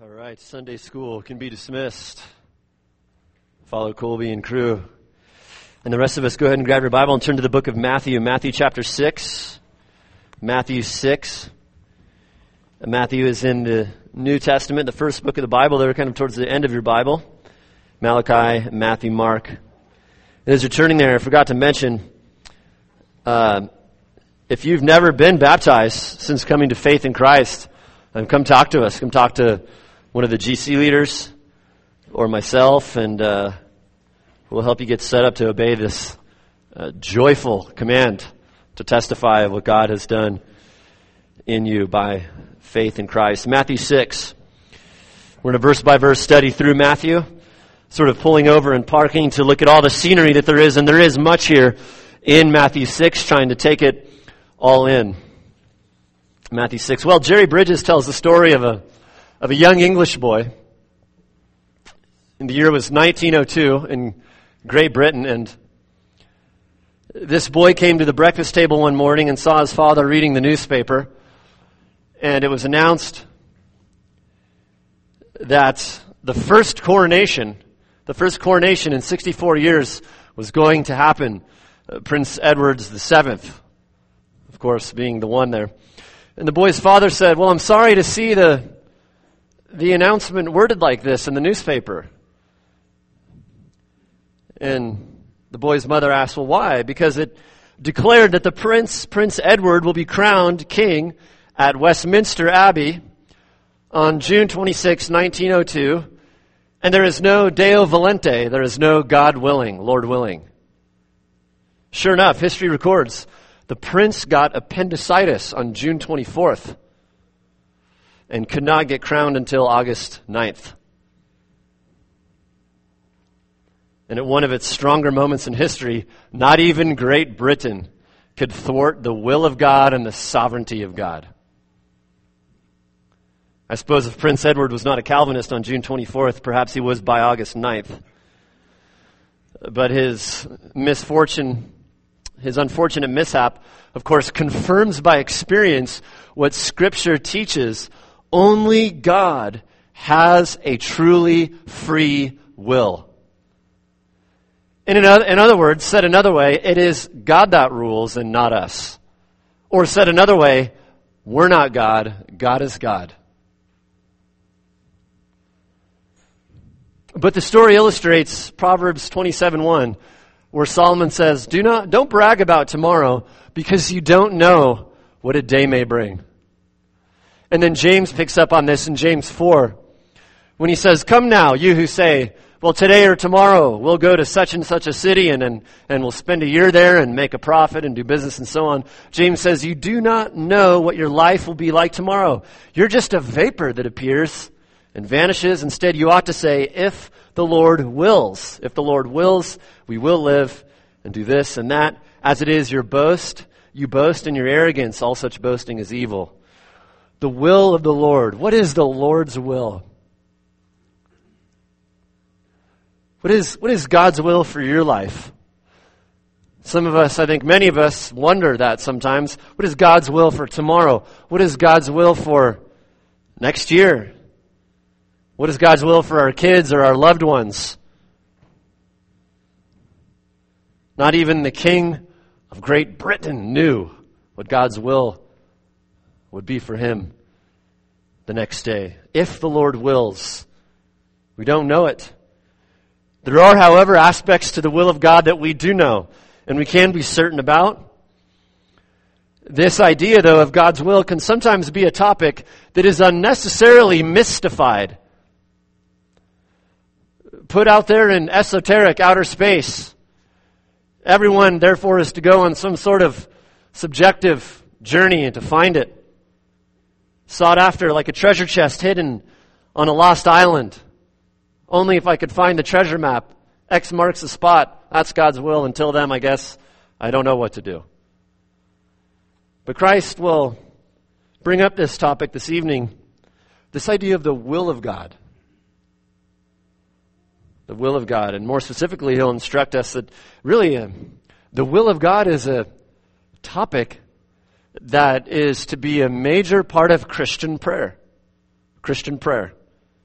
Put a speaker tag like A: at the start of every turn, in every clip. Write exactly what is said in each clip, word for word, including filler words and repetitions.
A: All right, Sunday school can be dismissed. Follow Colby and crew. And the rest of us, go ahead and grab your Bible and turn to the book of Matthew, Matthew chapter six. Matthew six. Matthew is in the New Testament, the first book of the Bible. They're kind of towards the end of your Bible. Malachi, Matthew, Mark. And as you're turning there, I forgot to mention, uh, if you've never been baptized since coming to faith in Christ, then come talk to us. Come talk to one of the G C leaders or myself, and uh, we'll help you get set up to obey this uh, joyful command to testify of what God has done in you by faith in Christ. Matthew six. We're in a verse-by-verse study through Matthew, sort of pulling over and parking to look at all the scenery that there is, and there is much here in Matthew six, trying to take it all in. Matthew six. Well, Jerry Bridges tells the story of a of a young English boy. And the year was nineteen oh two in Great Britain, and this boy came to the breakfast table one morning and saw his father reading the newspaper, and it was announced that the first coronation, the first coronation in sixty-four years was going to happen. Uh, Prince Edward's the seventh, of course, being the one there. And the boy's father said, "Well, I'm sorry to see the the announcement worded like this in the newspaper." And the boy's mother asked, "Well, why?" "Because it declared that the prince, Prince Edward, will be crowned king at Westminster Abbey on June twenty-sixth, nineteen oh two, and there is no Deo Volente, there is no God willing, Lord willing." Sure enough, history records the prince got appendicitis on June twenty-fourth and could not get crowned until August ninth. And at one of its stronger moments in history, not even Great Britain could thwart the will of God and the sovereignty of God. I suppose if Prince Edward was not a Calvinist on June twenty-fourth, perhaps he was by August ninth. But his misfortune, his unfortunate mishap, of course, confirms by experience what Scripture teaches. Only God has a truly free will. And in other, in other words, said another way, it is God that rules and not us. Or said another way, we're not God, God is God. But the story illustrates Proverbs twenty-seven one, where Solomon says, Do not, don't brag about tomorrow, because you don't know what a day may bring. And then James picks up on this in James four, when he says, Come now, you who say, well, today or tomorrow we'll go to such and such a city and, and, and we'll spend a year there and make a profit and do business and so on. James says, you do not know what your life will be like tomorrow. You're just a vapor that appears and vanishes. Instead, you ought to say, if the Lord wills, if the Lord wills, we will live and do this and that. As it is your boast, you boast in your arrogance. All such boasting is evil. The will of the Lord. What is the Lord's will? What is, what is God's will for your life? Some of us, I think many of us, wonder that sometimes. What is God's will for tomorrow? What is God's will for next year? What is God's will for our kids or our loved ones? Not even the King of Great Britain knew what God's will would be for him the next day. If the Lord wills, we don't know it. There are, however, aspects to the will of God that we do know, and we can be certain about. This idea, though, of God's will can sometimes be a topic that is unnecessarily mystified, put out there in esoteric outer space. Everyone, therefore, is to go on some sort of subjective journey and to find it. Sought after like a treasure chest hidden on a lost island. Only if I could find the treasure map. X marks the spot. That's God's will. Until then, I guess I don't know what to do. But Christ will bring up this topic this evening. This idea of the will of God. The will of God. And more specifically, he'll instruct us that really uh, the will of God is a topic that is to be a major part of Christian prayer. Christian prayer.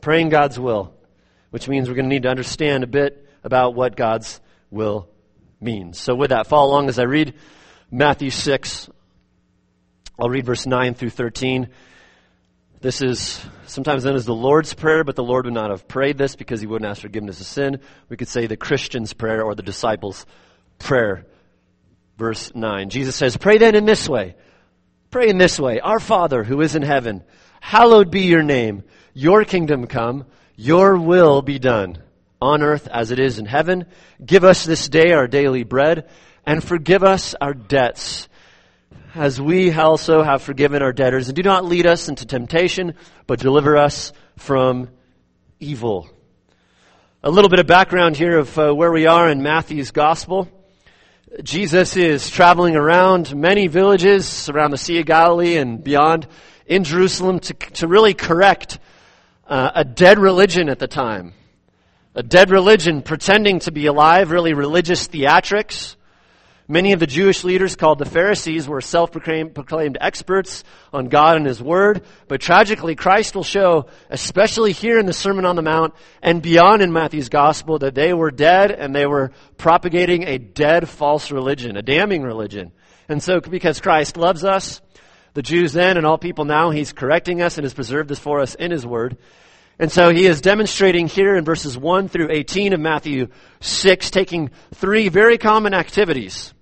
A: Praying God's will, which means we're going to need to understand a bit about what God's will means. So with that, follow along as I read Matthew six. I'll read verse nine through thirteen. This is sometimes known as the Lord's Prayer, but the Lord would not have prayed this because he wouldn't ask forgiveness of sin. We could say the Christian's prayer or the disciples' prayer. Verse nine. Jesus says, "Pray then in this way. Pray in this way. Our Father who is in heaven, hallowed be your name. Your kingdom come. Your will be done on earth as it is in heaven. Give us this day our daily bread, and forgive us our debts, as we also have forgiven our debtors. And do not lead us into temptation, but deliver us from evil." A little bit of background here of uh, where we are in Matthew's gospel. Jesus is traveling around many villages around the Sea of Galilee and beyond in Jerusalem to, to really correct uh, a dead religion at the time. A dead religion pretending to be alive, really religious theatrics. Many of the Jewish leaders called the Pharisees were self-proclaimed experts on God and His Word. But tragically, Christ will show, especially here in the Sermon on the Mount and beyond in Matthew's Gospel, that they were dead and they were propagating a dead false religion, a damning religion. And so because Christ loves us, the Jews then and all people now, He's correcting us and has preserved this for us in His Word. And so he is demonstrating here in verses one through eighteen of Matthew six, taking three very common activities.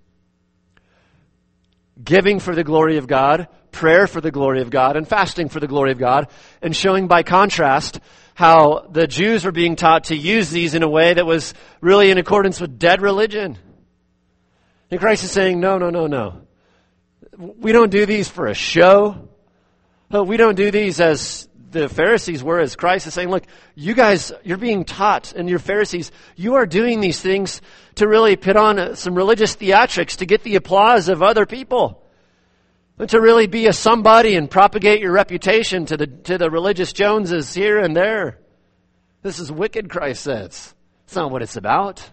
A: Giving for the glory of God, prayer for the glory of God, and fasting for the glory of God, and showing by contrast how the Jews were being taught to use these in a way that was really in accordance with dead religion. And Christ is saying, no, no, no, no. We don't do these for a show. We don't do these as the Pharisees were, as Christ is saying, look, you guys, you're being taught, and you're Pharisees, you are doing these things to really put on some religious theatrics to get the applause of other people. And to really be a somebody and propagate your reputation to the to the religious Joneses here and there. This is wicked, Christ says. It's not what it's about.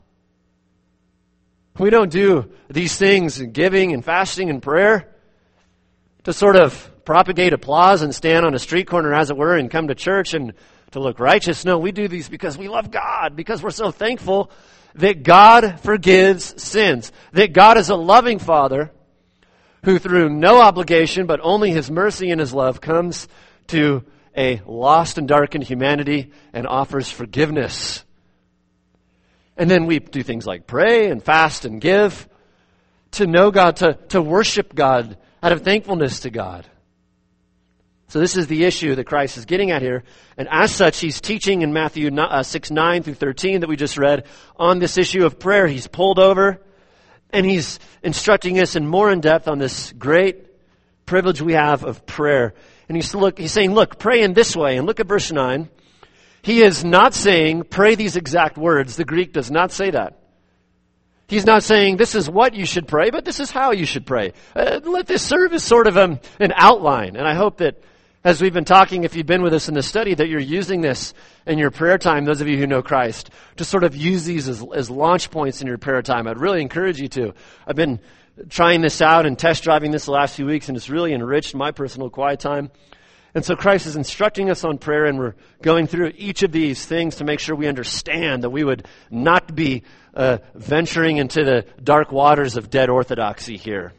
A: We don't do these things in giving and fasting and prayer to sort of propagate applause and stand on a street corner, as it were, and come to church and to look righteous. No, we do these because we love God, because we're so thankful that God forgives sins, that God is a loving Father who through no obligation but only His mercy and His love comes to a lost and darkened humanity and offers forgiveness. And then we do things like pray and fast and give to know God, to, to worship God out of thankfulness to God. So this is the issue that Christ is getting at here. And as such, He's teaching in Matthew six, nine through thirteen that we just read on this issue of prayer. He's pulled over and He's instructing us in more in depth on this great privilege we have of prayer. And he's, look, he's saying, look, pray in this way. And look at verse nine. He is not saying, pray these exact words. The Greek does not say that. He's not saying this is what you should pray, but this is how you should pray. Uh, let this serve as sort of um, an outline. And I hope that as we've been talking, if you've been with us in the study, that you're using this in your prayer time, those of you who know Christ, to sort of use these as, as launch points in your prayer time. I'd really encourage you to. I've been trying this out and test driving this the last few weeks, and it's really enriched my personal quiet time. And so Christ is instructing us on prayer, and we're going through each of these things to make sure we understand that we would not be uh, venturing into the dark waters of dead orthodoxy here.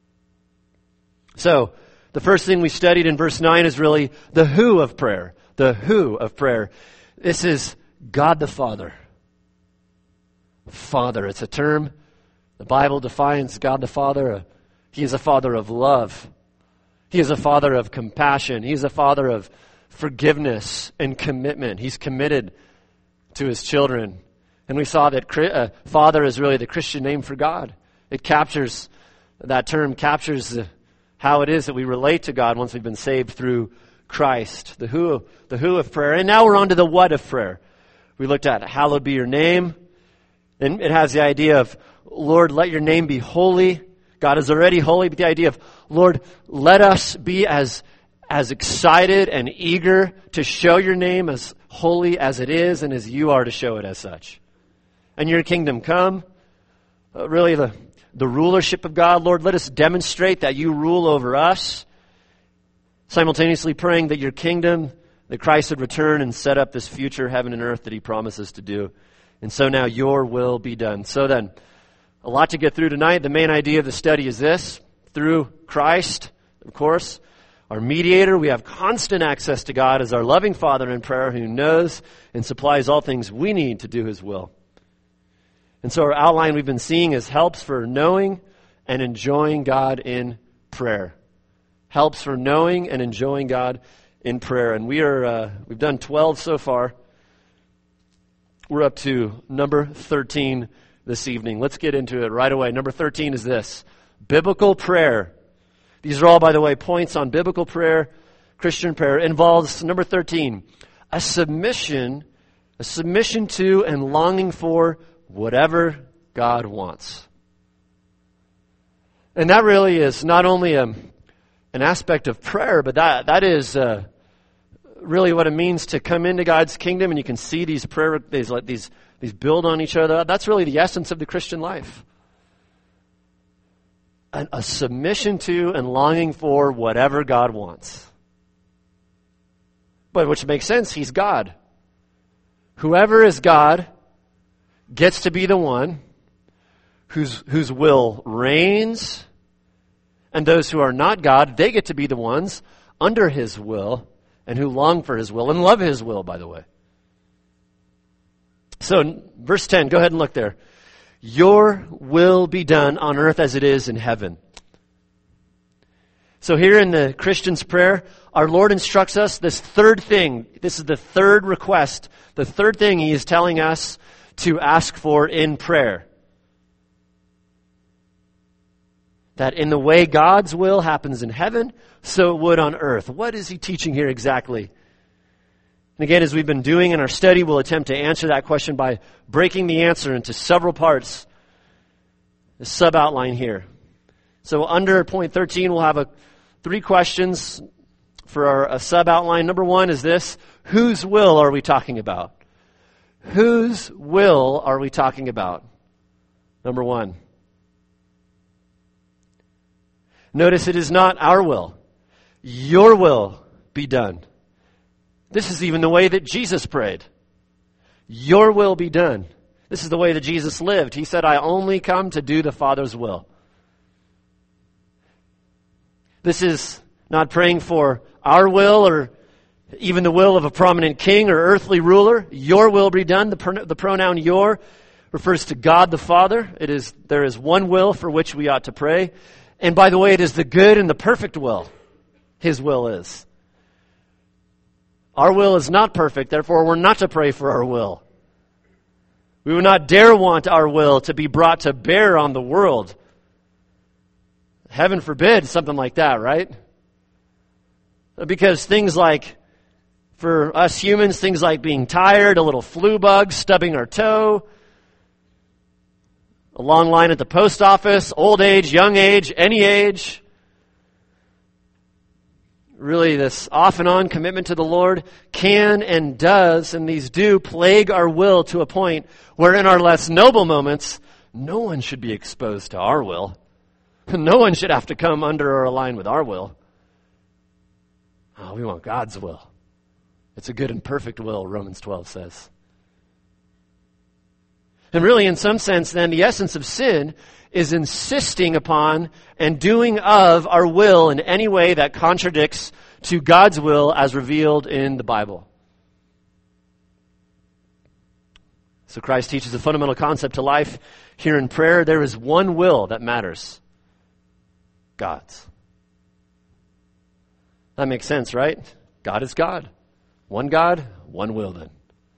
A: So, the first thing we studied in verse nine is really the who of prayer. The who of prayer. This is God the Father. Father, it's a term the Bible defines God the Father. He is a Father of love. He is a Father of compassion. He is a Father of forgiveness and commitment. He's committed to His children. And we saw that uh, Father is really the Christian name for God. It captures, that term captures the how it is that we relate to God once we've been saved through Christ. The who, the who of prayer. And now we're on to the what of prayer. We looked at hallowed be your name. And it has the idea of, Lord, let your name be holy. God is already holy, but the idea of, Lord, let us be as, as excited and eager to show your name as holy as it is and as you are to show it as such. And your kingdom come. Uh, really the The rulership of God. Lord, let us demonstrate that you rule over us. Simultaneously praying that your kingdom that Christ would return and set up this future heaven and earth that he promises to do. And so now your will be done. So then, a lot to get through tonight. The main idea of the study is this. Through Christ, of course, our mediator, we have constant access to God as our loving Father in prayer who knows and supplies all things we need to do his will. And so our outline we've been seeing is helps for knowing and enjoying God in prayer. Helps for knowing and enjoying God in prayer. And we are, uh, we've done twelve so far. We're up to number thirteen this evening. Let's get into it right away. Number thirteen is this: biblical prayer. These are all, by the way, points on biblical prayer. Christian prayer involves, number thirteen, a submission, a submission to and longing for whatever God wants. And that really is not only a, an aspect of prayer, but that that is uh, really what it means to come into God's kingdom. And you can see these prayer, these like these these build on each other. That's really the essence of the Christian life. An, a submission to and longing for whatever God wants. But which makes sense. He's God. Whoever is God gets to be the one whose whose will reigns, and those who are not God, they get to be the ones under his will and who long for his will and love his will, by the way. So, verse ten, go ahead and look there. Your will be done on earth as it is in heaven. So here in the Christian's prayer, our Lord instructs us this third thing. This is the third request. The third thing he is telling us to ask for in prayer. That in the way God's will happens in heaven, so it would on earth. What is he teaching here exactly? And again, as we've been doing in our study, we'll attempt to answer that question by breaking the answer into several parts. The sub-outline here. So under point thirteen, we'll have a, three questions for our a sub-outline. Number one is this: whose will are we talking about? Whose will are we talking about? Number one. Notice it is not our will. Your will be done. This is even the way that Jesus prayed. Your will be done. This is the way that Jesus lived. He said, I only come to do the Father's will. This is not praying for our will or even the will of a prominent king or earthly ruler. Your will be done. The, pr- the pronoun your refers to God the Father. It is, there is one will for which we ought to pray. And by the way, it is the good and the perfect will. His will is. Our will is not perfect, therefore we're not to pray for our will. We would not dare want our will to be brought to bear on the world. Heaven forbid something like that, right? Because things like, for us humans, things like being tired, a little flu bug, stubbing our toe, a long line at the post office, old age, young age, any age. Really, this off and on commitment to the Lord can and does, and these do, plague our will to a point where in our less noble moments, no one should be exposed to our will. No one should have to come under or align with our will. Oh, we want God's will. It's a good and perfect will, Romans twelve says. And really, in some sense, then, the essence of sin is insisting upon and doing of our will in any way that contradicts to God's will as revealed in the Bible. So Christ teaches a fundamental concept to life here in prayer. There is one will that matters. God's. That makes sense, right? God is God. One God, one will then.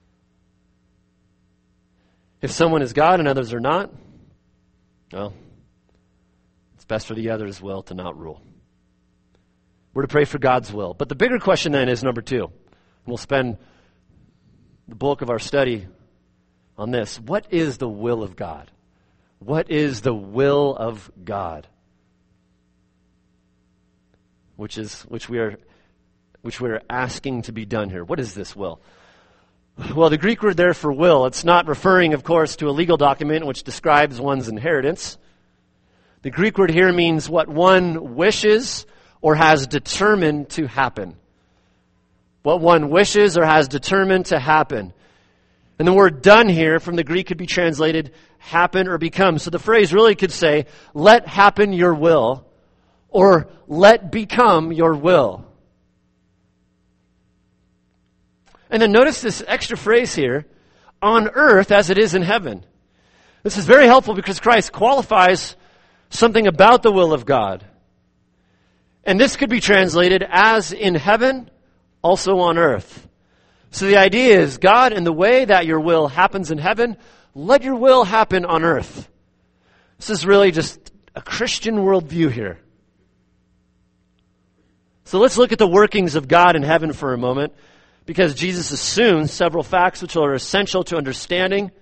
A: If someone is God and others are not, well, it's best for the other's will to not rule. We're to pray for God's will. But the bigger question then is number two. We'll spend the bulk of our study on this. What is the will of God? What is the will of God? Which is which we are which we are asking to be done here. What is this will? Well, the Greek word there for will, it's not referring, of course, to a legal document which describes one's inheritance. The Greek word here means what one wishes or has determined to happen. what one wishes or has determined to happen. And the word done here from the Greek could be translated happen or become. So the phrase really could say, let happen your will, or let become your will. And then notice this extra phrase here, on earth as it is in heaven. This is very helpful because Christ qualifies something about the will of God. And this could be translated as in heaven, also on earth. So the idea is, God, in the way that your will happens in heaven, let your will happen on earth. This is really just a Christian worldview here. So let's look at the workings of God in heaven for a moment, because Jesus assumes several facts which are essential to understanding.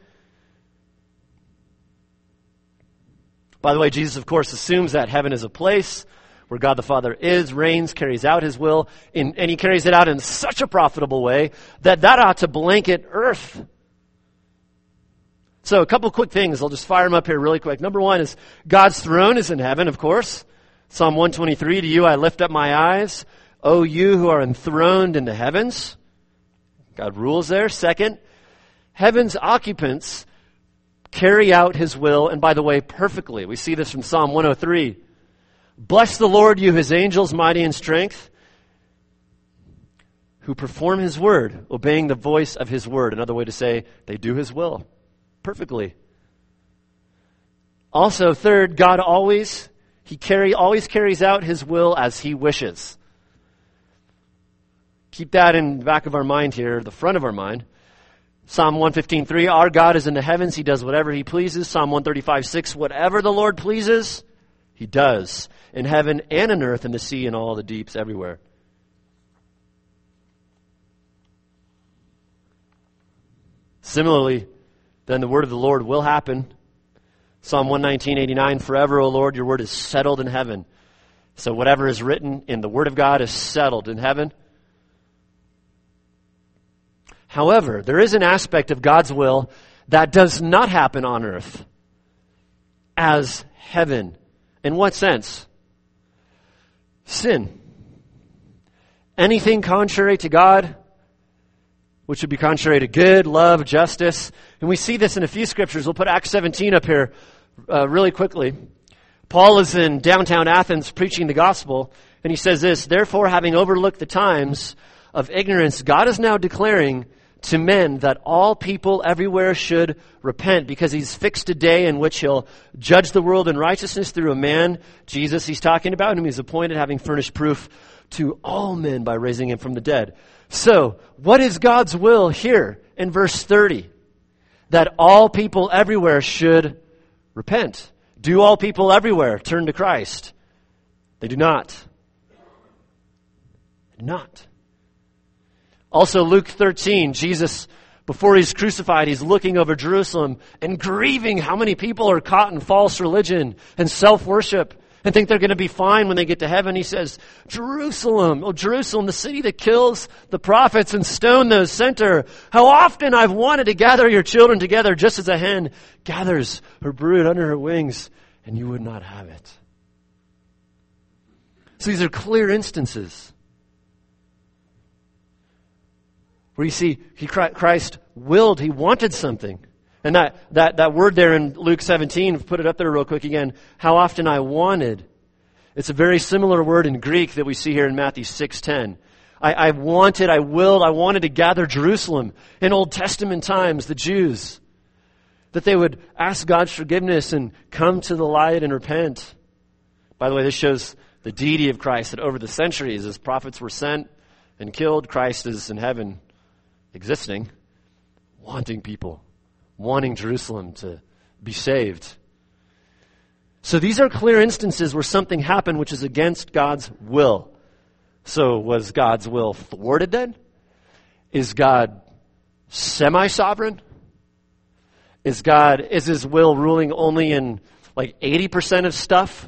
A: By the way, Jesus, of course, assumes that heaven is a place where God the Father is, reigns, carries out his will, in, and he carries it out in such a profitable way that that ought to blanket earth. So a couple quick things. I'll just fire them up here really quick. Number one is God's throne is in heaven, of course. Psalm one twenty-three, to you I lift up my eyes, O you who are enthroned in the heavens. God rules there. Second, heaven's occupants carry out his will, and by the way, perfectly. We see this from Psalm one oh three. Bless the Lord, you his angels, mighty in strength, who perform his word, obeying the voice of his word. Another way to say, they do his will perfectly. Also, third, God always, he carry, always carries out his will as he wishes. Keep that in the back of our mind here, the front of our mind. Psalm one fifteen three, our God is in the heavens, he does whatever he pleases. Psalm one thirty-five six, whatever the Lord pleases, he does. In heaven and in earth, in the sea and all the deeps, everywhere. Similarly, then the word of the Lord will happen. Psalm one nineteen eighty-nine, forever, O Lord, your word is settled in heaven. So whatever is written in the word of God is settled in heaven. However, there is an aspect of God's will that does not happen on earth as heaven. In what sense? Sin. Anything contrary to God, which would be contrary to good, love, justice. And we see this in a few scriptures. We'll put Acts seventeen up here uh, really quickly. Paul is in downtown Athens preaching the gospel, and he says this, therefore, having overlooked the times of ignorance, God is now declaring to men that all people everywhere should repent, because he's fixed a day in which he'll judge the world in righteousness through a man, Jesus, he's talking about, whom he's appointed, having furnished proof to all men by raising him from the dead. So, what is God's will here in verse thirty? That all people everywhere should repent. Do all people everywhere turn to Christ? They do not. They do not. Also, Luke thirteen, Jesus, before he's crucified, he's looking over Jerusalem and grieving how many people are caught in false religion and self-worship and think they're going to be fine when they get to heaven. He says, Jerusalem, oh Jerusalem, the city that kills the prophets and stone those sent her. How often I've wanted to gather your children together just as a hen gathers her brood under her wings, and you would not have it. So these are clear instances where you see he, Christ willed, he wanted something. And that, that, that word there in Luke seventeen, put it up there real quick again, how often I wanted. It's a very similar word in Greek that we see here in Matthew six ten. I, I wanted, I willed, I wanted to gather Jerusalem in Old Testament times, the Jews, that they would ask God's forgiveness and come to the light and repent. By the way, this shows the deity of Christ, that over the centuries, as prophets were sent and killed, Christ is in heaven, existing, wanting people, wanting Jerusalem to be saved. So these are clear instances where something happened which is against God's will. So was God's will thwarted then? Is God semi-sovereign? Is God, is his will ruling only in like eighty percent of stuff?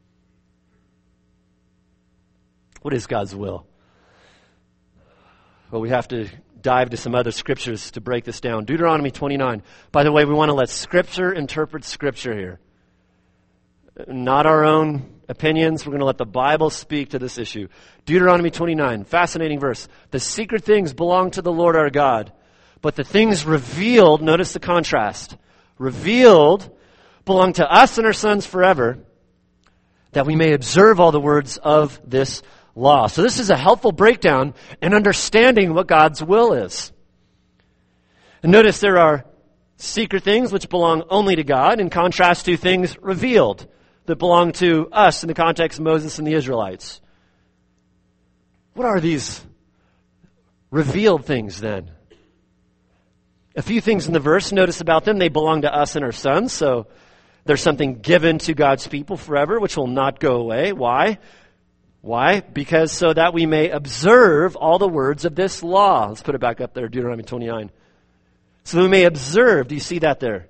A: What is God's will? Well, we have to dive to some other scriptures to break this down. Deuteronomy twenty-nine. By the way, we want to let Scripture interpret Scripture here. not our own opinions. We're going to let the Bible speak to this issue. Deuteronomy twenty-nine, fascinating verse. The secret things belong to the Lord our God, but the things revealed, notice the contrast, revealed belong to us and our sons forever, that we may observe all the words of this law. So this is a helpful breakdown in understanding what God's will is. And notice there are secret things which belong only to God, in contrast to things revealed that belong to us in the context of Moses and the Israelites. What are these revealed things then? A few things in the verse, notice about them. They belong to us and our sons, so there's something given to God's people forever, which will not go away. Why? Why? Because so that we may observe all the words of this law. Let's put it back up there, Deuteronomy twenty-nine. So that we may observe. Do you see that there?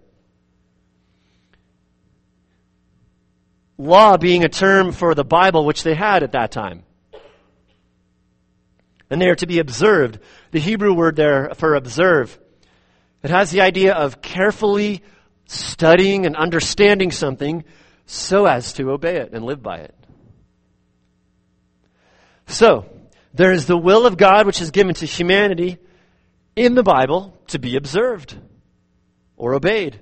A: Law being a term for the Bible, which they had at that time. And they are to be observed. The Hebrew word there for observe, it has the idea of carefully studying and understanding something so as to obey it and live by it. So, there is the will of God which is given to humanity in the Bible to be observed or obeyed.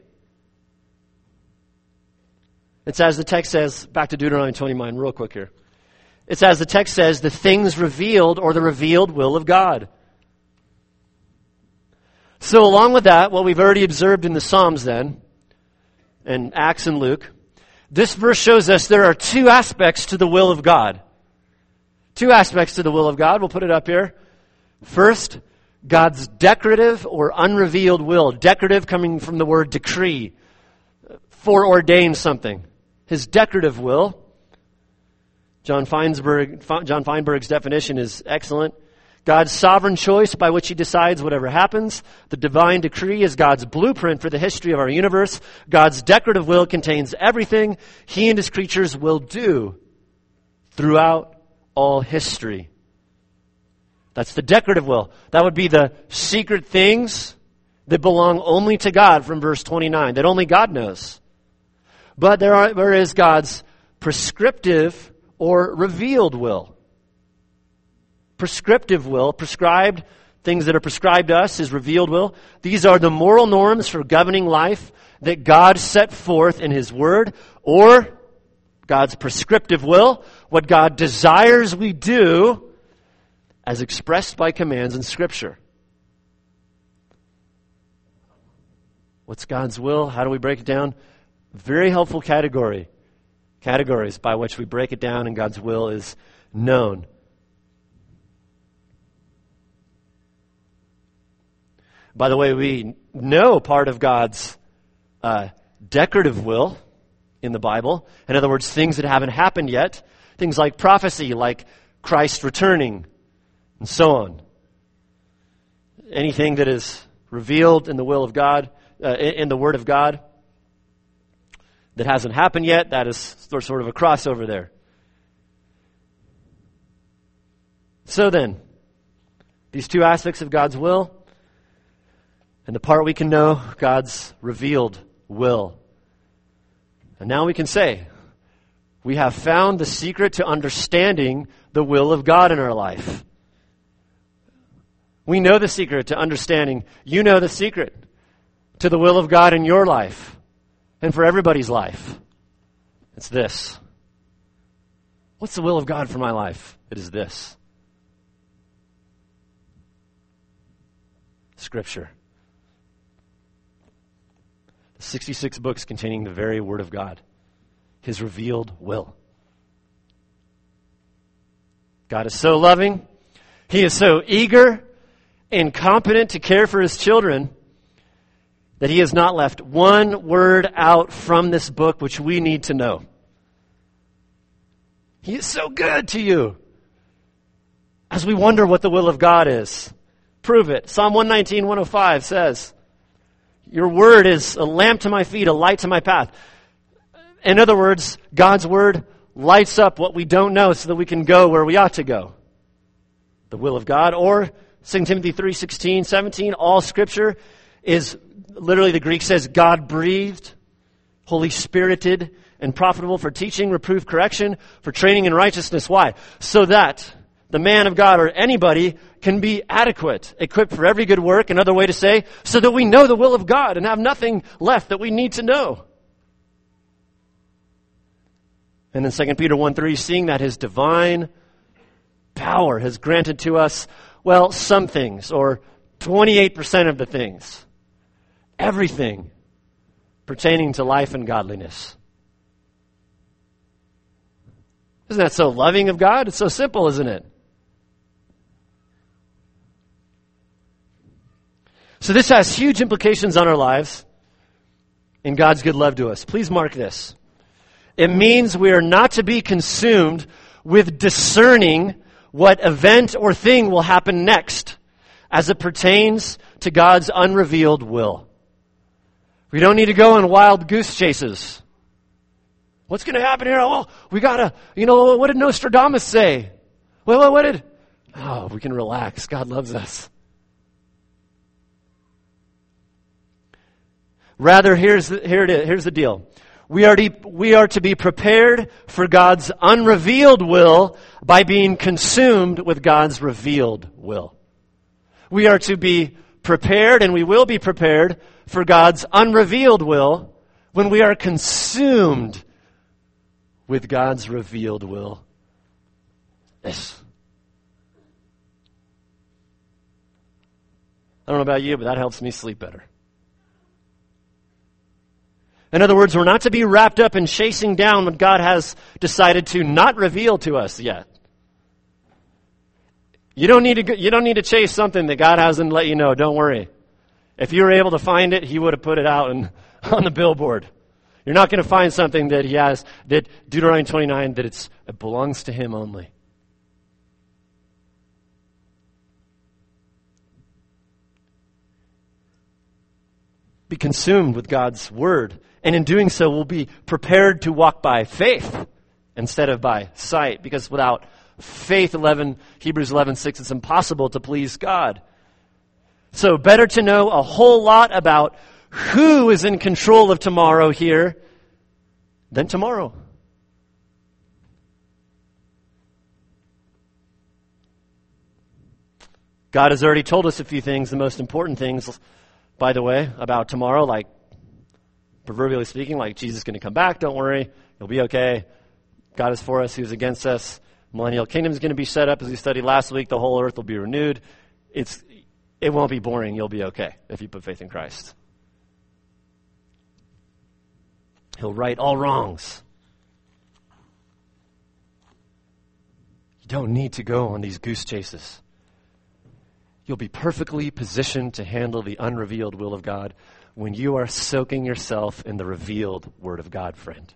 A: It's as the text says, back to Deuteronomy twenty-nine real quick here. It's as the text says, the things revealed or the revealed will of God. So along with that, what we've already observed in the Psalms then, and Acts and Luke, this verse shows us there are two aspects to the will of God. Two aspects to the will of God. We'll put it up here. First, God's decorative or unrevealed will. Decorative coming from the word decree. Foreordain something. His decorative will. John Feinberg, John Feinberg's definition is excellent. God's sovereign choice by which he decides whatever happens. The divine decree is God's blueprint for the history of our universe. God's decorative will contains everything he and his creatures will do throughout all history. That's the decorative will. That would be the secret things that belong only to God from verse twenty-nine, that only God knows. But there, are, there is God's prescriptive or revealed will. Prescriptive will, prescribed, things that are prescribed to us is revealed will. These are the moral norms for governing life that God set forth in his word, or God's prescriptive will, what God desires we do as expressed by commands in Scripture. What's God's will? How do we break it down? Very helpful category. Categories by which we break it down and God's will is known. By the way, we know part of God's uh, decorative will in the Bible. In other words, things that haven't happened yet. Things like prophecy, like Christ returning, and so on. Anything that is revealed in the will of God, uh, in the Word of God, that hasn't happened yet, that is sort of a crossover there. So then, these two aspects of God's will, and the part we can know, God's revealed will. And now we can say, we have found the secret to understanding the will of God in our life. We know the secret to understanding. You know the secret to the will of God in your life and for everybody's life. It's this. What's the will of God for my life? It is this. Scripture. The sixty-six books containing the very Word of God. His revealed will. God is so loving. He is so eager and competent to care for his children that he has not left one word out from this book which we need to know. He is so good to you. As we wonder what the will of God is, prove it. Psalm one nineteen, one oh five says, your word is a lamp to my feet, a light to my path. In other words, God's word lights up what we don't know so that we can go where we ought to go. The will of God. Or Second Timothy three, sixteen, seventeen, all scripture is, literally the Greek says, God breathed, Holy Spirited, and profitable for teaching, reproof, correction, for training in righteousness. Why? So that the man of God or anybody can be adequate, equipped for every good work. Another way to say, so that we know the will of God and have nothing left that we need to know. And then Second Peter one three, seeing that his divine power has granted to us, well, some things, or twenty-eight percent of the things, everything pertaining to life and godliness. Isn't that so loving of God? It's so simple, isn't it? So this has huge implications on our lives and God's good love to us. Please mark this. It means we are not to be consumed with discerning what event or thing will happen next as it pertains to God's unrevealed will. We don't need to go on wild goose chases. What's going to happen here? Oh, we got to, you know, what did Nostradamus say? Well, what, what did? Oh, we can relax. God loves us. Rather, here's the, here it is. Here's the deal. We are, to, we are to be prepared for God's unrevealed will by being consumed with God's revealed will. We are to be prepared, and we will be prepared for God's unrevealed will when we are consumed with God's revealed will. Yes. I don't know about you, but that helps me sleep better. In other words, we're not to be wrapped up in chasing down what God has decided to not reveal to us yet. You don't need to go, you don't need to chase something that God hasn't let you know. Don't worry. If you were able to find it, He would have put it out in, on the billboard. You're not going to find something that He has, that Deuteronomy twenty-nine, that it's, it belongs to Him only. Be consumed with God's Word. And in doing so, we'll be prepared to walk by faith instead of by sight. Because without faith, eleven Hebrews eleven six, it's impossible to please God. So better to know a whole lot about who is in control of tomorrow here than tomorrow. God has already told us a few things, the most important things, by the way, about tomorrow, like proverbially speaking, like Jesus is going to come back, don't worry, you'll be okay. God is for us, He is against us. Millennial kingdom is going to be set up, as we studied last week. The whole earth will be renewed. It's, it won't be boring. You'll be okay if you put faith in Christ. He'll right all wrongs. You don't need to go on these goose chases. You'll be perfectly positioned to handle the unrevealed will of God when you are soaking yourself in the revealed Word of God, friend.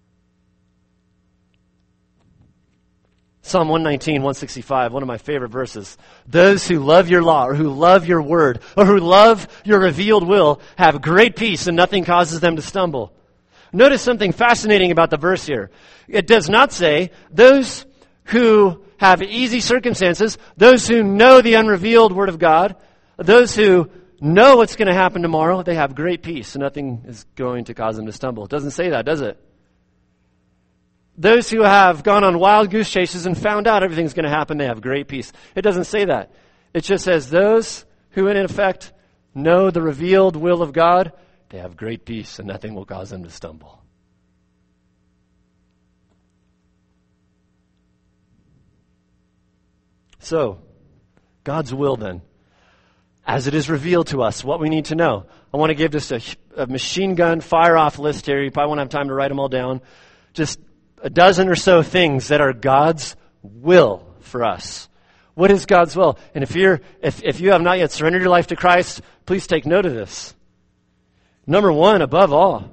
A: Psalm one nineteen, one sixty-five, one of my favorite verses. Those who love your law, or who love your word, or who love your revealed will, have great peace and nothing causes them to stumble. Notice something fascinating about the verse here. It does not say, those who have easy circumstances, those who know the unrevealed Word of God, those who know what's going to happen tomorrow, they have great peace and nothing is going to cause them to stumble. It doesn't say that, does it? Those who have gone on wild goose chases and found out everything's going to happen, they have great peace. It doesn't say that. It just says those who in effect know the revealed will of God, they have great peace and nothing will cause them to stumble. So, God's will then, as it is revealed to us, what we need to know. I want to give just a, a machine gun fire-off list here. You probably won't have time to write them all down. Just a dozen or so things that are God's will for us. What is God's will? And if you're, if, if you have not yet surrendered your life to Christ, please take note of this. Number one, above all,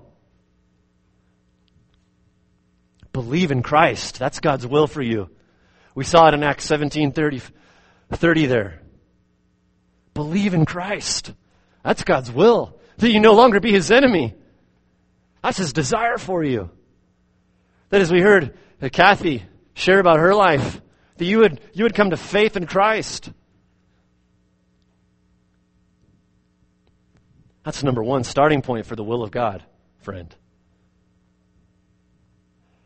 A: believe in Christ. That's God's will for you. We saw it in Acts seventeen thirty, thirty there. Believe in Christ. That's God's will. That you no longer be His enemy. That's His desire for you. That as we heard that Kathy share about her life, that you would, you would come to faith in Christ. That's number one starting point for the will of God, friend.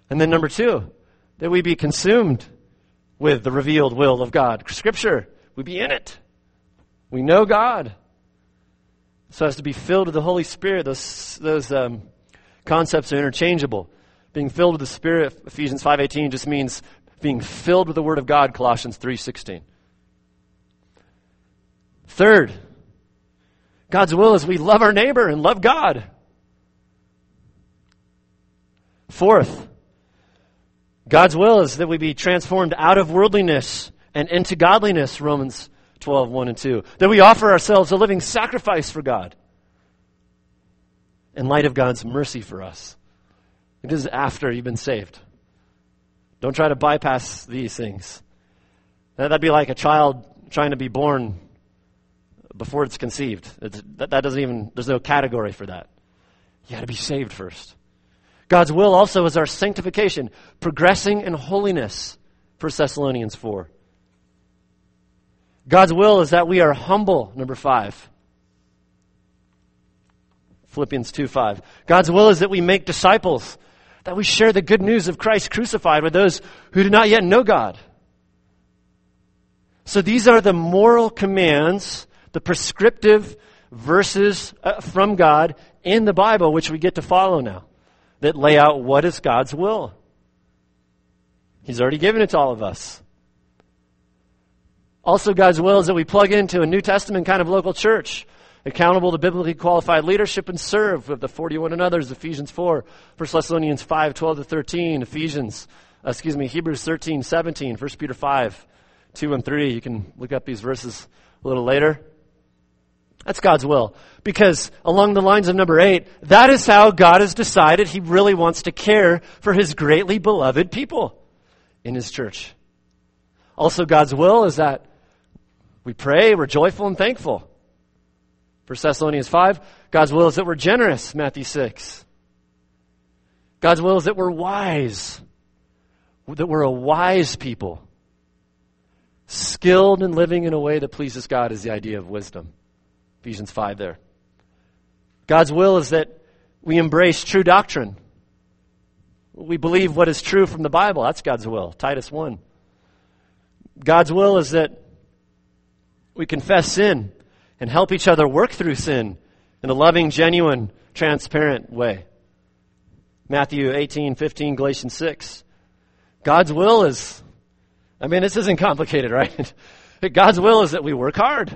A: And then number two, that we be consumed with the revealed will of God. Scripture, we be in it. We know God. So as to be filled with the Holy Spirit, those those um, concepts are interchangeable. Being filled with the Spirit, Ephesians five eighteen, just means being filled with the Word of God, Colossians three sixteen. Third, God's will is we love our neighbor and love God. Fourth, God's will is that we be transformed out of worldliness and into godliness, Romans twelve, one and two. That we offer ourselves a living sacrifice for God in light of God's mercy for us. This is after you've been saved. Don't try to bypass these things. That'd be like a child trying to be born before it's conceived. It's, that, that doesn't even, there's no category for that. You got to be saved first. God's will also is our sanctification, progressing in holiness, First Thessalonians four. God's will is that we are humble, number five. Philippians two five. God's will is that we make disciples, that we share the good news of Christ crucified with those who do not yet know God. So these are the moral commands, the prescriptive verses uh, from God in the Bible, which we get to follow now, that lay out what is God's will. He's already given it to all of us. Also, God's will is that we plug into a New Testament kind of local church, accountable to biblically qualified leadership and serve with the forty-one and others, Ephesians four, First Thessalonians five, twelve to thirteen, Ephesians, uh, excuse me, Hebrews thirteen, seventeen, First Peter five, two and three. You can look up these verses a little later. That's God's will. Because along the lines of number eight, that is how God has decided He really wants to care for His greatly beloved people in His church. Also, God's will is that we pray, we're joyful and thankful. First Thessalonians five, God's will is that we're generous, Matthew six. God's will is that we're wise, that we're a wise people. Skilled in living in a way that pleases God is the idea of wisdom. Ephesians five there. God's will is that we embrace true doctrine. We believe what is true from the Bible. That's God's will. Titus one. God's will is that we confess sin and help each other work through sin in a loving, genuine, transparent way. Matthew eighteen, fifteen, Galatians six. God's will is, I mean, this isn't complicated, right? God's will is that we work hard.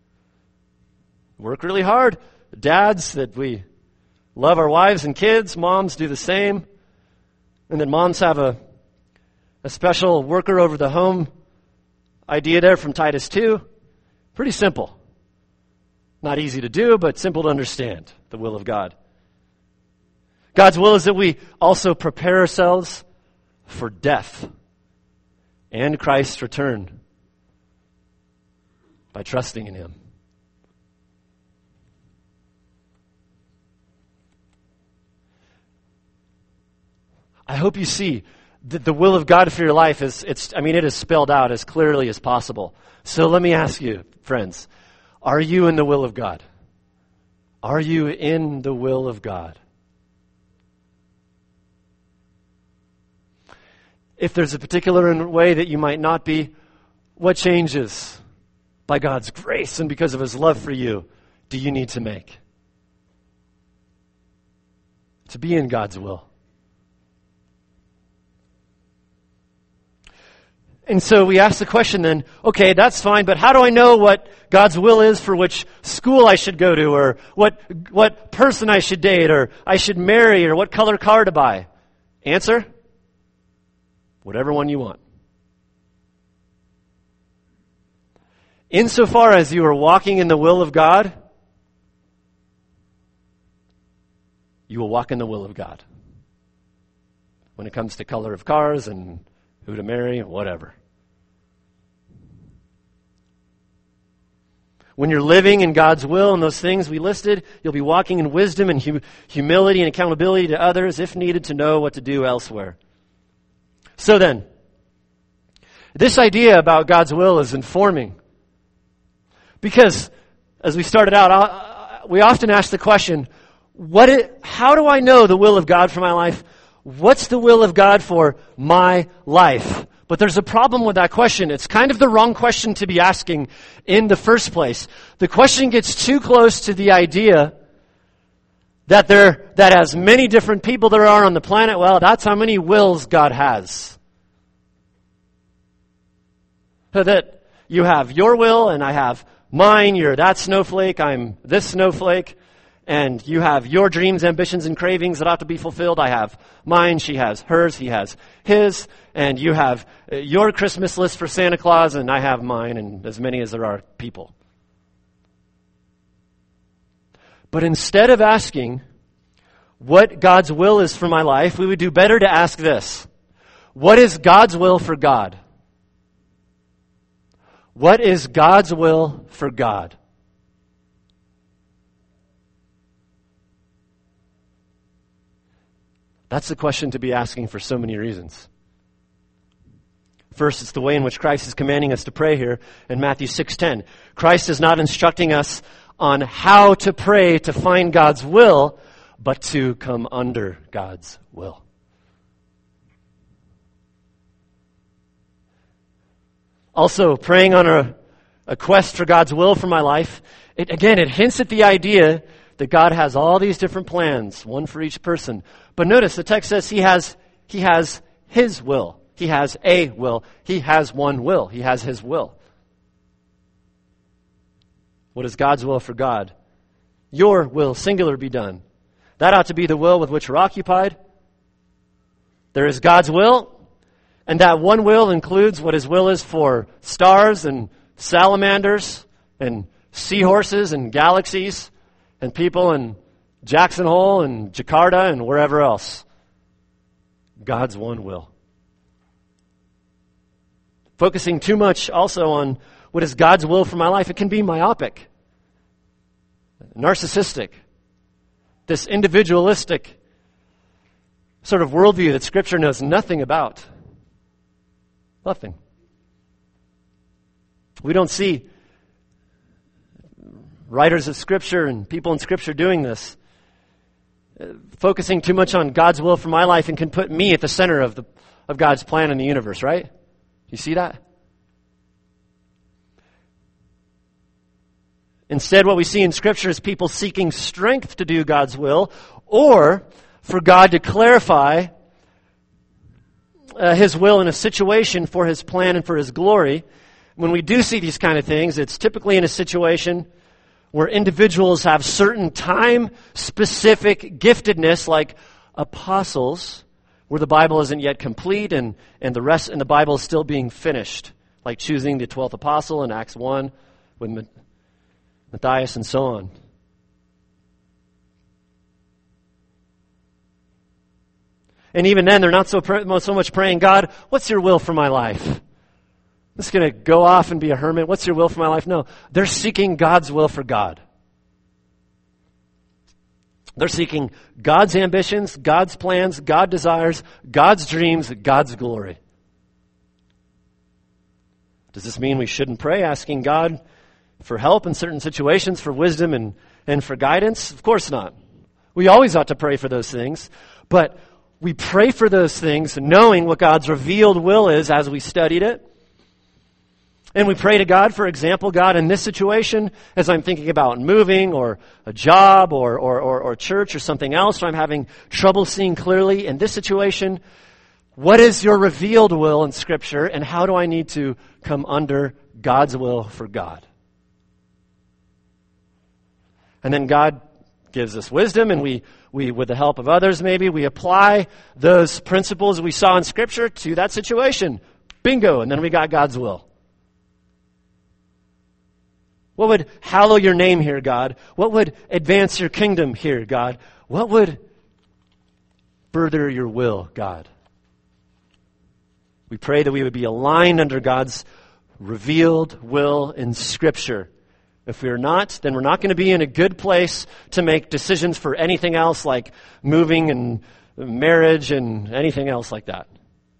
A: Work really hard. Dads, that we love our wives and kids. Moms do the same. And then moms have a, a special worker over the home idea there from Titus two. Pretty simple. Not easy to do, but simple to understand, the will of God. God's will is that we also prepare ourselves for death and Christ's return by trusting in Him. I hope you see that the will of God for your life is, it's, I mean, it is spelled out as clearly as possible. So let me ask you, friends, are you in the will of God? Are you in the will of God? If there's a particular way that you might not be, what changes by God's grace and because of His love for you do you need to make to be in God's will? And so we ask the question then, okay, that's fine, but how do I know what God's will is for which school I should go to, or what what person I should date, or I should marry, or what color car to buy? Answer? Whatever one you want. Insofar as you are walking in the will of God, you will walk in the will of God. When it comes to color of cars and who to marry, whatever. When you're living in God's will and those things we listed, you'll be walking in wisdom and hum- humility and accountability to others, if needed, to know what to do elsewhere. So then, this idea about God's will is informing. Because, as we started out, I, we often ask the question, what it, how do I know the will of God for my life? what's the will of God for my life? But there's a problem with that question. It's kind of the wrong question to be asking in the first place. The question gets too close to the idea that there, that as many different people there are on the planet, well, that's how many wills God has. So that you have your will and I have mine, you're that snowflake, I'm this snowflake, and you have your dreams, ambitions, and cravings that ought to be fulfilled. I have mine, she has hers, he has his, and you have your Christmas list for Santa Claus, and I have mine, and as many as there are people. But instead of asking what God's will is for my life, we would do better to ask this. What is God's will for God? What is God's will for God? That's the question to be asking for so many reasons. First, it's the way in which Christ is commanding us to pray here in Matthew six ten. Christ is not instructing us on how to pray to find God's will, but to come under God's will. Also, praying on a, a quest for God's will for my life, it, again, it hints at the idea that God has all these different plans, one for each person. But notice the text says he has, he has his will. He has a will. He has one will. He has his will. What is God's will for God? Your will, singular, be done. That ought to be the will with which we're occupied. There is God's will, and that one will includes what his will is for stars and salamanders and seahorses and galaxies and people in Jackson Hole and Jakarta and wherever else. God's one will. Focusing too much also on what is God's will for my life, it can be myopic, narcissistic, this individualistic sort of worldview that Scripture knows nothing about. Nothing. We don't see writers of Scripture and people in Scripture doing this, focusing too much on God's will for my life and can put me at the center of the of God's plan in the universe, right? You see that? Instead, what we see in Scripture is people seeking strength to do God's will, or for God to clarify uh, His will in a situation for His plan and for His glory. When we do see these kind of things, it's typically in a situation where individuals have certain time-specific giftedness, like apostles, where the Bible isn't yet complete and, and the rest and the Bible is still being finished, like choosing the twelfth apostle in Acts one with Matthias and so on. And even then, they're not so so much praying, God, what's your will for my life? I'm just going to go off and be a hermit. What's your will for my life? No, they're seeking God's will for God. They're seeking God's ambitions, God's plans, God's desires, God's dreams, God's glory. Does this mean we shouldn't pray, asking God for help in certain situations, for wisdom and, and for guidance? Of course not. We always ought to pray for those things, but we pray for those things knowing what God's revealed will is as we studied it. And we pray to God, for example, God, in this situation, as I'm thinking about moving or a job or, or, or, or church or something else, or I'm having trouble seeing clearly in this situation, what is your revealed will in Scripture, and how do I need to come under God's will for God? And then God gives us wisdom, and we, we, with the help of others maybe, we apply those principles we saw in Scripture to that situation. Bingo, and then we got God's will. What would hallow your name here, God? What would advance your kingdom here, God? What would further your will, God? We pray that we would be aligned under God's revealed will in Scripture. If we are not, then we're not going to be in a good place to make decisions for anything else like moving and marriage and anything else like that.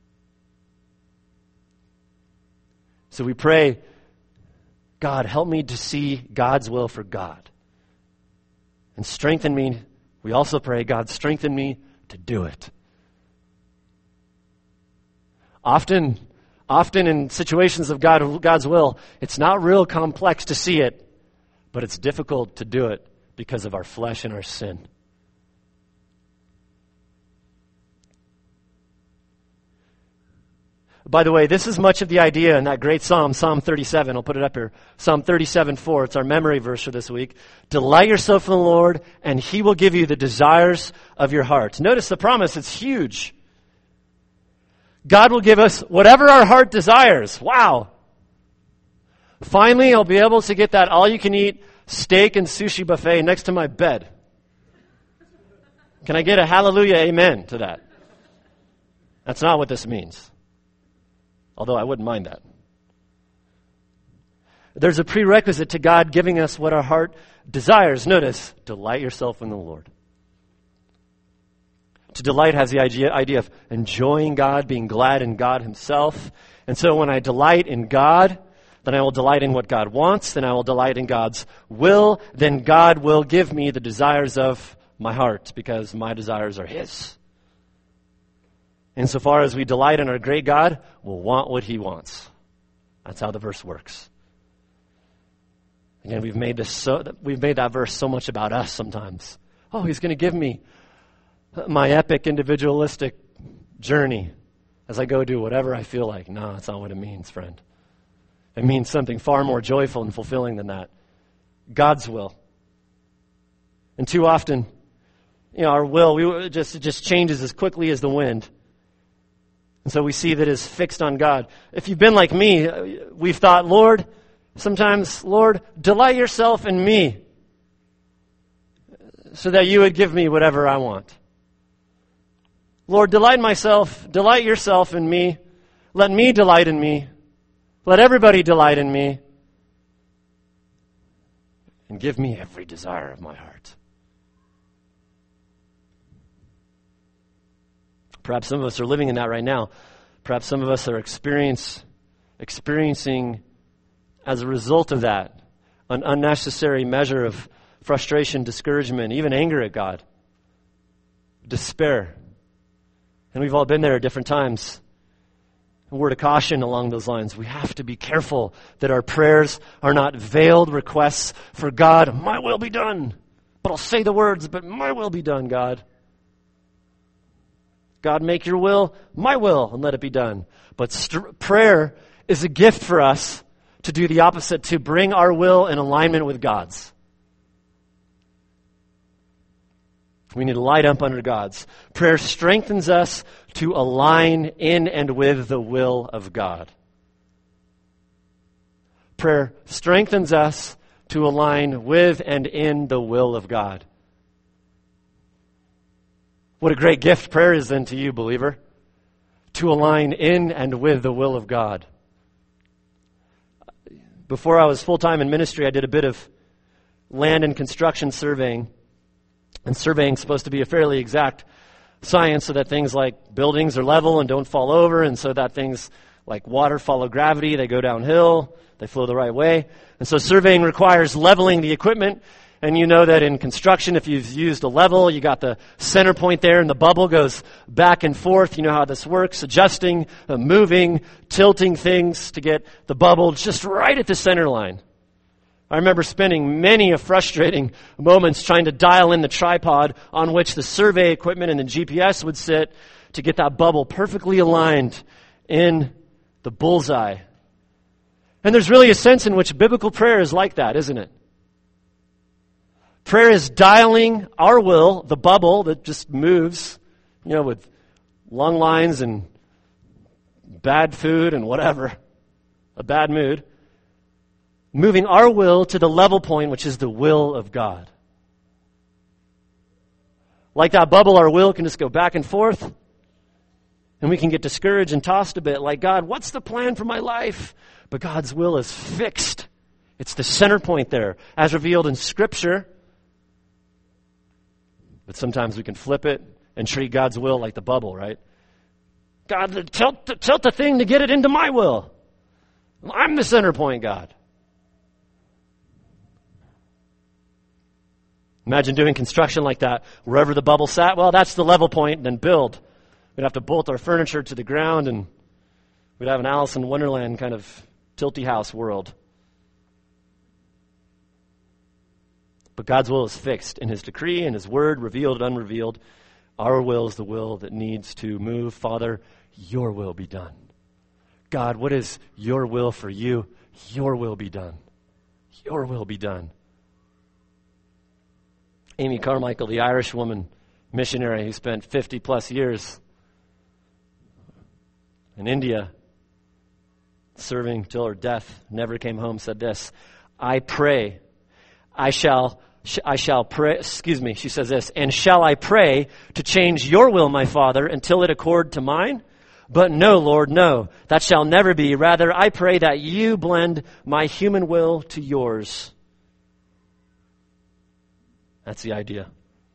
A: So we pray, God, help me to see God's will for God. And strengthen me. We also pray, God, strengthen me to do it. Often, often in situations of God, God's will, it's not real complex to see it, but it's difficult to do it because of our flesh and our sin. By the way, this is much of the idea in that great Psalm, Psalm thirty-seven. I'll put it up here. Psalm thirty-seven four. It's our memory verse for this week. Delight yourself in the Lord, and He will give you the desires of your heart. Notice the promise. It's huge. God will give us whatever our heart desires. Wow. Finally, I'll be able to get that all-you-can-eat steak and sushi buffet next to my bed. Can I get a hallelujah amen to that? That's not what this means. Although I wouldn't mind that. There's a prerequisite to God giving us what our heart desires. Notice, delight yourself in the Lord. To delight has the idea, idea of enjoying God, being glad in God Himself. And so when I delight in God, then I will delight in what God wants, then I will delight in God's will, then God will give me the desires of my heart, because my desires are His. Insofar as we delight in our great God, we'll want what He wants. That's how the verse works. Again, we've made this so we've made that verse so much about us sometimes. Oh, He's going to give me my epic individualistic journey as I go do whatever I feel like. No, that's not what it means, friend. It means something far more joyful and fulfilling than that. God's will. And too often, you know, our will we just it just changes as quickly as the wind. And so we see that it's fixed on God. If you've been like me, we've thought, Lord, sometimes, Lord, delight yourself in me so that you would give me whatever I want. Lord, delight myself, delight yourself in me. Let me delight in me. Let everybody delight in me. And give me every desire of my heart. Perhaps some of us are living in that right now. Perhaps some of us are experience, experiencing, as a result of that, an unnecessary measure of frustration, discouragement, even anger at God, despair. And we've all been there at different times. A word of caution along those lines. We have to be careful that our prayers are not veiled requests for God, my will be done. But I'll say the words, but my will be done, God. God, make your will my will, and let it be done. But st- prayer is a gift for us to do the opposite, to bring our will in alignment with God's. We need to light up under God's. Prayer strengthens us to align in and with the will of God. Prayer strengthens us to align with and in the will of God. What a great gift prayer is then to you, believer, to align in and with the will of God. Before I was full-time in ministry, I did a bit of land and construction surveying. And surveying is supposed to be a fairly exact science so that things like buildings are level and don't fall over, and so that things like water follow gravity, they go downhill, they flow the right way. And so surveying requires leveling the equipment. And you know that in construction, if you've used a level, you got the center point there and the bubble goes back and forth. You know how this works, adjusting, uh, moving, tilting things to get the bubble just right at the center line. I remember spending many a frustrating moments trying to dial in the tripod on which the survey equipment and the G P S would sit to get that bubble perfectly aligned in the bullseye. And there's really a sense in which biblical prayer is like that, isn't it? Prayer is dialing our will, the bubble that just moves, you know, with lung lines and bad food and whatever, a bad mood, moving our will to the level point, which is the will of God. Like that bubble, our will can just go back and forth, and we can get discouraged and tossed a bit, like, God, what's the plan for my life? But God's will is fixed. It's the center point there, as revealed in Scripture. But sometimes we can flip it and treat God's will like the bubble, right? God, tilt, tilt the thing to get it into my will. I'm the center point, God. Imagine doing construction like that. Wherever the bubble sat, well, that's the level point, and then build. We'd have to bolt our furniture to the ground and We'd have an Alice in Wonderland kind of tilty house world. But God's will is fixed in his decree and his word, revealed and unrevealed. Our will is the will that needs to move. Father, your will be done. God, what is your will for you? Your will be done. Your will be done. Amy Carmichael, the Irish woman missionary who spent fifty plus years in India serving till her death, never came home, said this, I pray, I shall, sh- I shall pray, excuse me, she says this, and shall I pray to change your will, my Father, until it accord to mine? But no, Lord, no, that shall never be. Rather, I pray that you blend my human will to yours. That's the idea.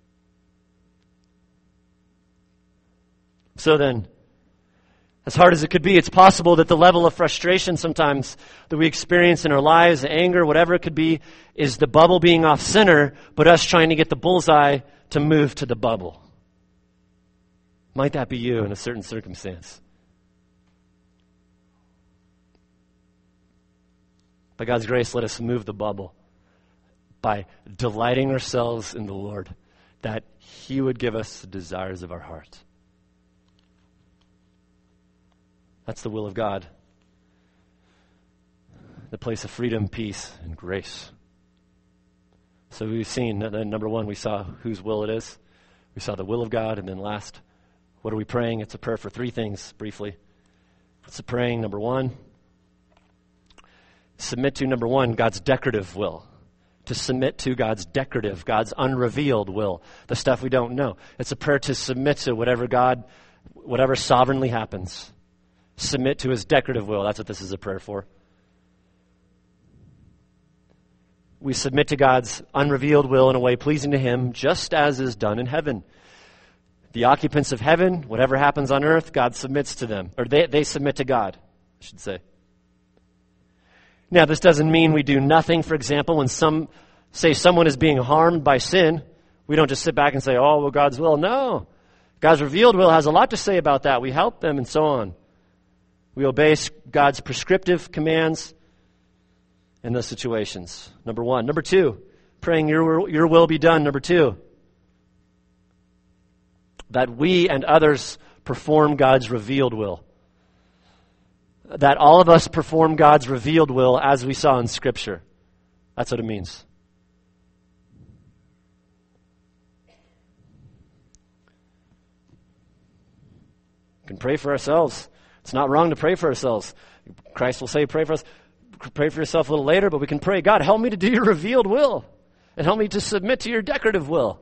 A: So then, as hard as it could be, it's possible that the level of frustration sometimes that we experience in our lives, anger, whatever it could be, is the bubble being off center, but us trying to get the bullseye to move to the bubble. Might that be you in a certain circumstance? By God's grace, let us move the bubble by delighting ourselves in the Lord, that he would give us the desires of our heart. That's the will of God. The place of freedom, peace, and grace. So we've seen, number one, we saw whose will it is. We saw the will of God, and then last, what are we praying? It's a prayer for three things, briefly. It's a praying, number one, submit to, number one, God's decorative will. To submit to God's decorative, God's unrevealed will, the stuff we don't know. It's a prayer to submit to whatever God, whatever sovereignly happens. Submit to his decorative will. That's what this is a prayer for. We submit to God's unrevealed will in a way pleasing to him, just as is done in heaven. The occupants of heaven, whatever happens on earth, God submits to them. Or they, they submit to God, I should say. Now, this doesn't mean we do nothing. For example, when some say someone is being harmed by sin, we don't just sit back and say, oh, well, God's will. No. God's revealed will has a lot to say about that. We help them and so on. We obey God's prescriptive commands in those situations. Number one. Number two, praying your, your will be done. Number two, that we and others perform God's revealed will. That all of us perform God's revealed will as we saw in Scripture. That's what it means. We can pray for ourselves. It's not wrong to pray for ourselves. Christ will say, pray for us. Pray for yourself a little later, but we can pray, God, help me to do your revealed will. And help me to submit to your decorative will.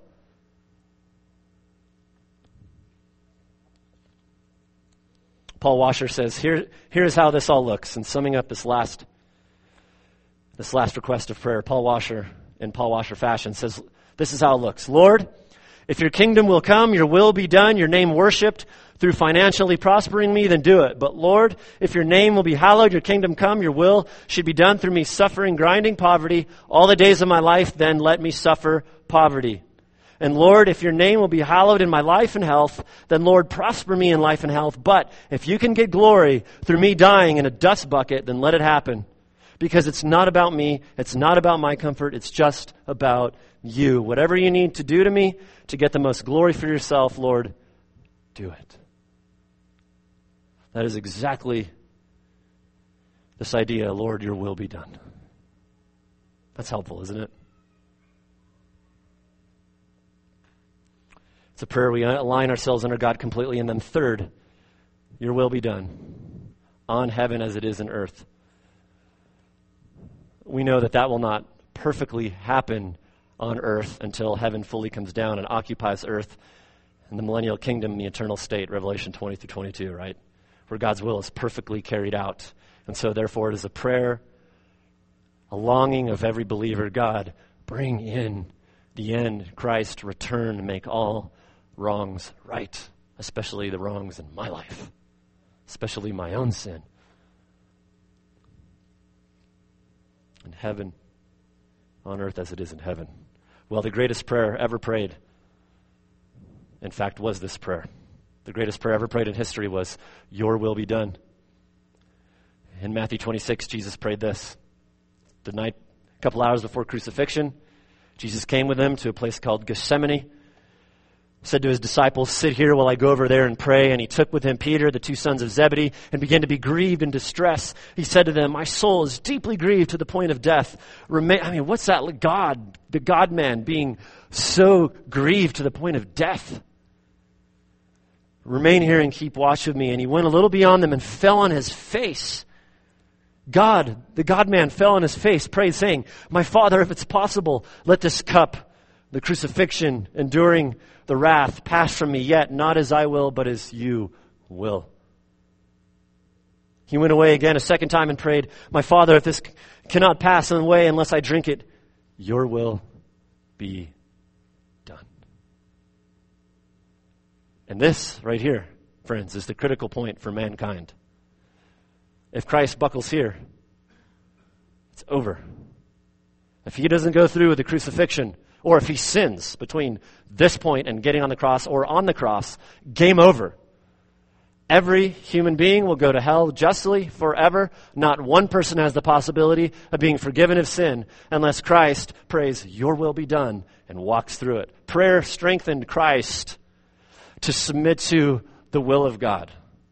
A: Paul Washer says, Here, here's how this all looks. And summing up this last, this last request of prayer, Paul Washer, in Paul Washer fashion, says, this is how it looks. Lord, if your kingdom will come, your will be done, your name worshipped through financially prospering me, then do it. But Lord, if your name will be hallowed, your kingdom come, your will should be done through me suffering, grinding poverty all the days of my life, then let me suffer poverty. And Lord, if your name will be hallowed in my life and health, then Lord, prosper me in life and health. But if you can get glory through me dying in a dust bucket, then let it happen. Because it's not about me. It's not about my comfort. It's just about you. Whatever you need to do to me to get the most glory for yourself, Lord, do it. That is exactly this idea, Lord, your will be done. That's helpful, isn't it? It's a prayer we align ourselves under God completely. And then third, your will be done on heaven as it is in earth. We know that that will not perfectly happen on earth until heaven fully comes down and occupies earth and the millennial kingdom, the eternal state, Revelation twenty through twenty-two, right? Where God's will is perfectly carried out. And so therefore it is a prayer, a longing of every believer, God, bring in the end, Christ, return, and make all wrongs right, especially the wrongs in my life, especially my own sin. In heaven, on earth as it is in heaven. Well, the greatest prayer ever prayed, in fact, was this prayer. The greatest prayer ever prayed in history was, your will be done. In Matthew twenty-six, Jesus prayed this. The night, a couple hours before crucifixion, Jesus came with them to a place called Gethsemane, said to his disciples, sit here while I go over there and pray. And he took with him Peter, the two sons of Zebedee, and began to be grieved in distress. He said to them, my soul is deeply grieved to the point of death. Remain, I mean, what's that? God, the God-man being so grieved to the point of death. Remain here and keep watch with me. And he went a little beyond them and fell on his face. God, the God-man fell on his face, prayed, saying, my Father, if it's possible, let this cup, the crucifixion, enduring the wrath, pass from me, yet not as I will, but as you will. He went away again a second time and prayed, my Father, if this c- cannot pass away unless I drink it, your will be done. And this right here, friends, is the critical point for mankind. If Christ buckles here, it's over. If he doesn't go through with the crucifixion, or if he sins between this point and getting on the cross or on the cross, game over. Every human being will go to hell justly forever. Not one person has the possibility of being forgiven of sin unless Christ prays, your will be done, and walks through it. Prayer strengthened Christ to submit to the will of God.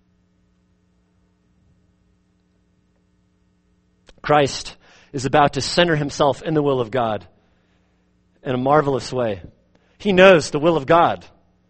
A: Christ is about to center himself in the will of God in a marvelous way. He knows the will of God.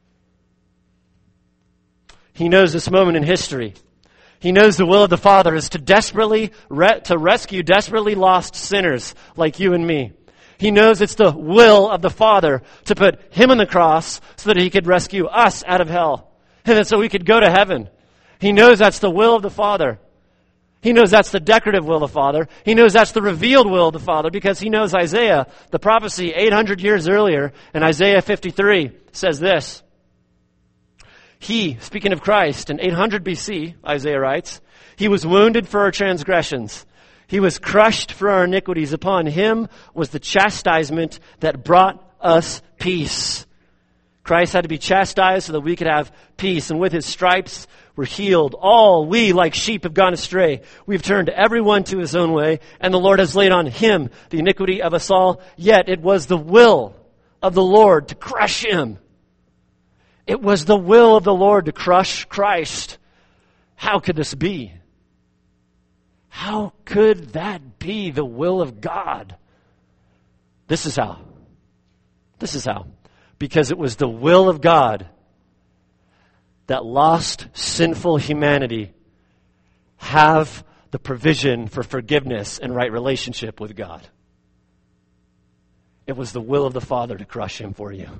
A: He knows this moment in history. He knows the will of the Father is to desperately, re- to rescue desperately lost sinners like you and me. He knows it's the will of the Father to put him on the cross so that he could rescue us out of hell. And then so we could go to heaven. He knows that's the will of the Father. He knows that's the decorative will of the Father. He knows that's the revealed will of the Father because he knows Isaiah, the prophecy eight hundred years earlier, in Isaiah fifty-three says this. He, speaking of Christ, in eight hundred B C, Isaiah writes, he was wounded for our transgressions. He was crushed for our iniquities. Upon him was the chastisement that brought us peace. Christ had to be chastised so that we could have peace. And with his stripes, we're healed. All we, like sheep, have gone astray. We've turned everyone to his own way, and the Lord has laid on him the iniquity of us all. Yet it was the will of the Lord to crush him. It was the will of the Lord to crush Christ. How could this be? How could that be the will of God? This is how. This is how. Because it was the will of God that lost, sinful humanity have the provision for forgiveness and right relationship with God. It was the will of the Father to crush him for you.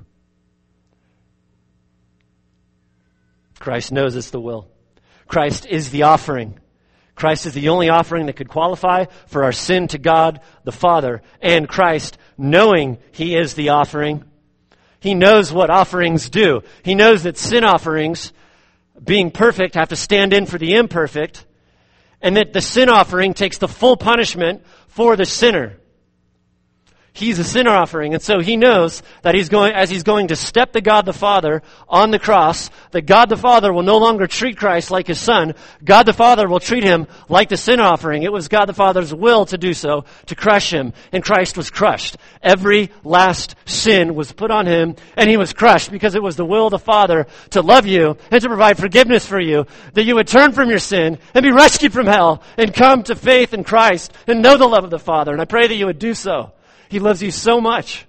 A: Christ knows it's the will. Christ is the offering. Christ is the only offering that could qualify for our sin to God the Father. And Christ, knowing he is the offering, he knows what offerings do. He knows that sin offerings, being perfect, have to stand in for the imperfect, and that the sin offering takes the full punishment for the sinner. He's a sin offering, and so he knows that he's going, as he's going to step to God the Father on the cross, that God the Father will no longer treat Christ like his son. God the Father will treat him like the sin offering. It was God the Father's will to do so, to crush him, and Christ was crushed. Every last sin was put on him, and he was crushed because it was the will of the Father to love you and to provide forgiveness for you, that you would turn from your sin and be rescued from hell and come to faith in Christ and know the love of the Father. And I pray that you would do so. He loves you so much.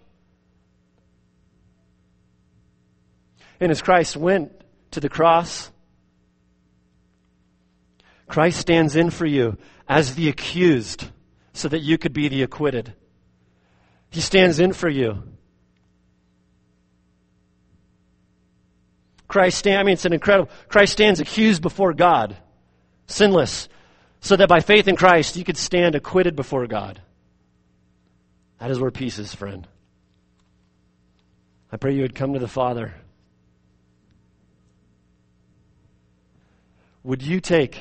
A: And as Christ went to the cross, Christ stands in for you as the accused so that you could be the acquitted. He stands in for you. Christ stand, I mean, it's an incredible, Christ stands accused before God, sinless, so that by faith in Christ you could stand acquitted before God. That is where peace is, friend. I pray you would come to the Father. Would you take,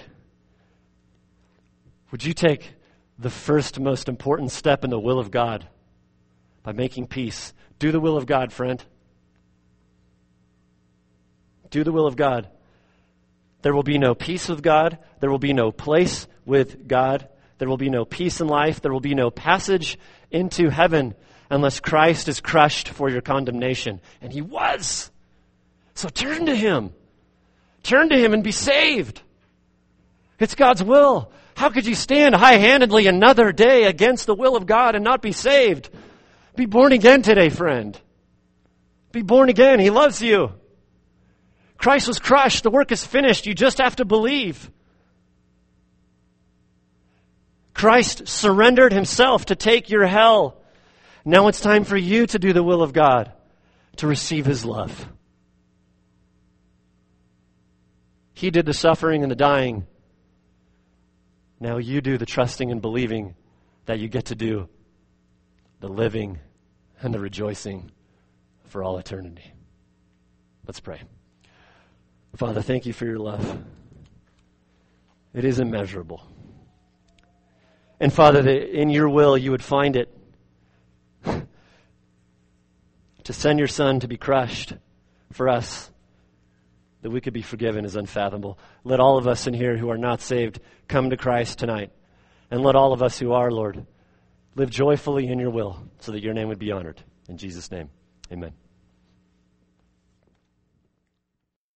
A: would you take the first most important step in the will of God by making peace? Do the will of God, friend. Do the will of God. There will be no peace with God. There will be no place with God. There will be no peace in life. There will be no passage into heaven unless Christ is crushed for your condemnation. And he was. So turn to him. Turn to him and be saved. It's God's will. How could you stand high-handedly another day against the will of God and not be saved? Be born again today, friend. Be born again. He loves you. Christ was crushed. The work is finished. You just have to believe. Christ surrendered himself to take your hell. Now it's time for you to do the will of God, to receive his love. He did the suffering and the dying. Now you do the trusting and believing that you get to do the living and the rejoicing for all eternity. Let's pray. Father, thank you for your love. It is immeasurable. And Father, that in your will you would find it to send your Son to be crushed for us, that we could be forgiven, is unfathomable. Let all of us in here who are not saved come to Christ tonight. And let all of us who are, Lord, live joyfully in your will so that your name would be honored. In Jesus' name, amen.